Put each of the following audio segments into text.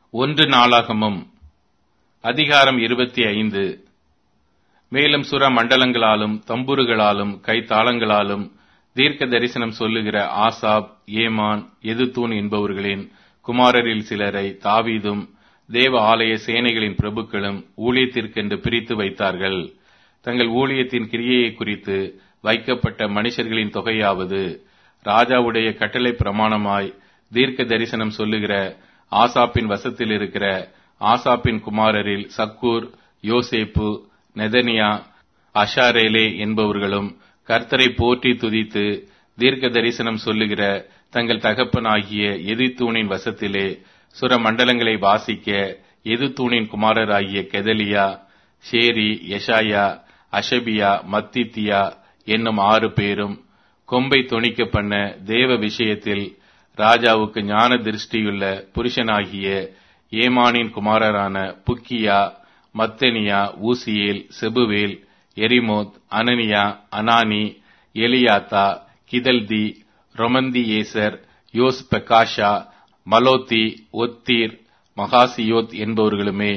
ஒன்று நாளாகமம் அதிகாரம் 25. மேலும் சுர மண்டலங்களாலும் தம்புருகளாலும் கைத்தாளங்களாலும் தீர்க்க தரிசனம் சொல்லுகிற ஆசாப், ஏமான், எதுத்தூன் என்பவர்களின் குமாரரில் சிலரை தாவீதும் தேவ ஆலய சேனைகளின் பிரபுக்களும் ஊழியத்திற்கென்று பிரித்து வைத்தார்கள். தங்கள் ஊழியத்தின் கிரியையை குறித்து வைக்கப்பட்ட மனுஷர்களின் தொகையாவது, ராஜாவுடைய கட்டளை பிரமாணமாய் தீர்க்க தரிசனம் சொல்லுகிற ஆசாப்பின் வசத்தில் இருக்கிற ஆசாப்பின் குமாரரில் சக்கூர், யோசேப்பு, நெதனியா, அஷாரேலே என்பவர்களும் கர்த்தரை போற்றி துதித்து தீர்க்க தரிசனம் சொல்லுகிற தங்கள் தகப்பனாகிய எதுத்தூனின் வசத்திலே சுர மண்டலங்களை வாசிக்க எதுத்தூனின் குமாரராகிய கெதலியா, ஷேரி, யெஷாயா, அஷபியா, மத்தித்தியா என்னும் 6 பேரும் கொம்பை தொனிக்க பண்ண தேவ விஷயத்தில் ராஜாவுக்கு ஞான திருஷ்டியுள்ள புருஷனாகிய ஏமானின் குமாரரான Bukkiah, Mattaniah, Uzziel, Shebuel, Jerimoth, Hananiah, Hanani, Eliathah, Giddalti, Romamtiezer, Joshbekashah, Mallothi, Hothir, Mahazioth என்பவர்களுமே.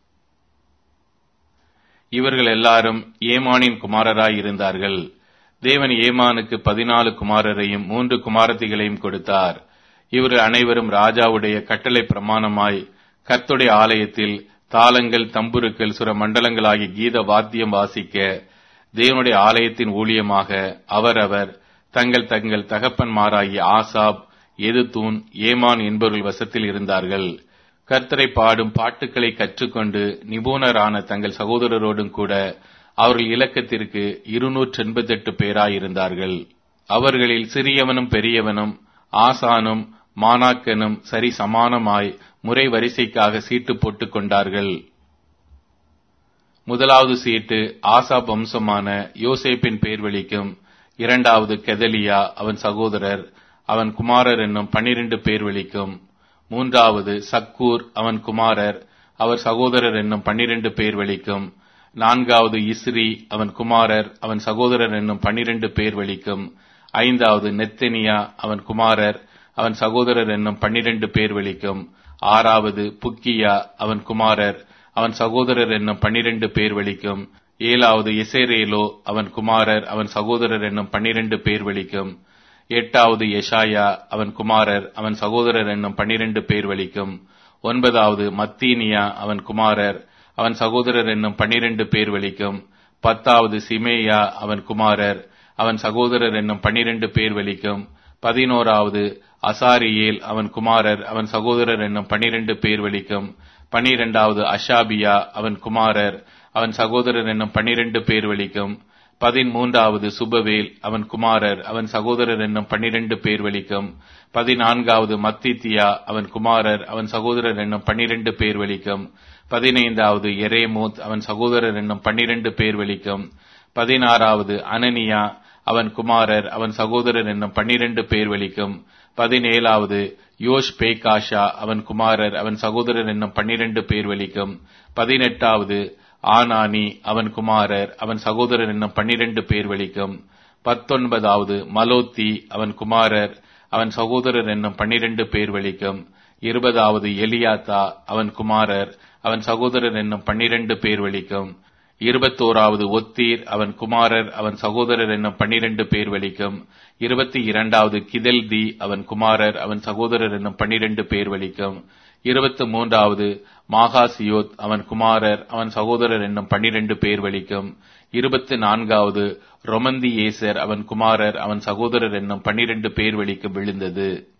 இவர்கள் எல்லாரும் ஏமானின் குமாரராயிருந்தார்கள். தேவன் ஏமானுக்கு 14 குமாரரையும் 3 குமாரத்திகளையும் கொடுத்தார். இவர்கள் அனைவரும் ராஜாவுடைய கட்டளை பிரமாணமாய் கர்த்தருடைய ஆலயத்தில் தாளங்கள், தம்புருக்கள், சுர மண்டலங்களாகிய கீத வாத்தியம் வாசிக்க தேவனுடைய ஆலயத்தின் ஊழியமாக அவரவர் தங்கள் தங்கள் தகப்பன்மாராகிய ஆசாப், எதுத்தூன், ஏமான் என்பவர்கள் வசத்தில் இருந்தார்கள். கர்த்தரை பாடும் பாட்டுக்களை கற்றுக்கொண்டு நிபுணரான தங்கள் சகோதரரோடும் கூட அவர்கள் இலக்கத்திற்கு 288 பேராயிருந்தார்கள். அவர்களில் சிறியவனும் பெரியவனும் ஆசானும் மானாக்கனும் சரி சமானமாய் முறை வரிசைக்காக சீட்டு போட்டுக் கொண்டார்கள். முதலாவது சீட்டு ஆசாப் வம்சமான யோசேப்பின் பேர் வழிக்கும், 2வது கெதலியா அவன் சகோதரர் அவன் குமாரர் என்னும் 12 பேர் வழிக்கும், 3வது சக்கூர் அவன் குமாரர் அவர் சகோதரர் என்னும் 12 பேர் வழிக்கும், 4வது இஸ்ரி அவன் குமாரர் அவன் சகோதரர் என்னும் 12 பேர் வழிக்கும், 5வது நெத்தனியா அவன் குமாரர் அவன் சகோதரர் என்னும் 12 பேர் வழிக்கும், 6வது புக்கியா அவன் குமாரர் அவன் சகோதரர் என்னும் 12 பேர் வழிக்கும், 7வது எசேரேலோ அவன் குமாரர் அவன் சகோதரர் என்னும் 12 பேர் வழிக்கும், 8வது யெஷாயா அவன் குமாரர் அவன் சகோதரர் என்னும் 12 பேர் வழிக்கும், 9வது மத்தீனியா அவன் குமாரர் அவன் சகோதரர் என்னும் 12 பேர் வழிக்கும், 10வது சிமேயா அவன் குமாரர் அவன் சகோதரர் என்னும் 12 பேர் வழிக்கும், 11வது அசாரியேல் அவன் குமாரர் அவன் சகோதரர் என்னும் 12 பேர் வழிக்கும், 12வது அஷாபியா அவன் குமாரர் அவன் சகோதரர் என்னும் 12 பேர் வழிக்கும், 13வது சுபவேல் அவன் குமாரர் அவன் சகோதரர் என்னும் 12 பேர் வழிக்கும், 14வது மத்தித்தியா அவன் குமாரர் அவன் சகோதரர் என்னும் 12 பேர் வழிக்கும், 15வது எரேமோத் அவன் சகோதரர் என்னும் 12 பேர் வழிக்கும், 16வது அனனியா அவன் குமாரர் அவன் சகோதரர் என்னும் 12 பேர் வழிக்கும், 17வது யோஷ்பேகாஷா அவன் குமாரர் அவன் சகோதரர் என்னும் 12 பேர் வழிக்கும், 18வது ஆனானி அவன் குமாரர் அவன் சகோதரர் என்னும் 12 பேர் வழிக்கும், 19வது மலோத்தி அவன் குமாரர் அவன் சகோதரர் என்னும் 12 பேர் வழிக்கும், 20வது எலியாத்தா அவன் குமாரர் அவன் சகோதரர் என்னும் 12 பேர் வழிக்கும், 21வது ஒத்தீர் அவன் குமாரர் அவன் சகோதரர் என்னும் 12 பேர் வழிக்கும், 22வது கிதல்தி அவன் குமாரர் அவன் சகோதரர் என்னும் 12 பேர் வழிக்கும், 23வது மாகாசியோத் அவன் குமாரர் அவன் சகோதரர் என்னும் 12 பேர் வழிக்கும், 24வது ரொமந்தியேசர் அவன் குமாரர் அவன் சகோதரர் என்னும் 12 பேர் வழிக்கும் விழுந்தது.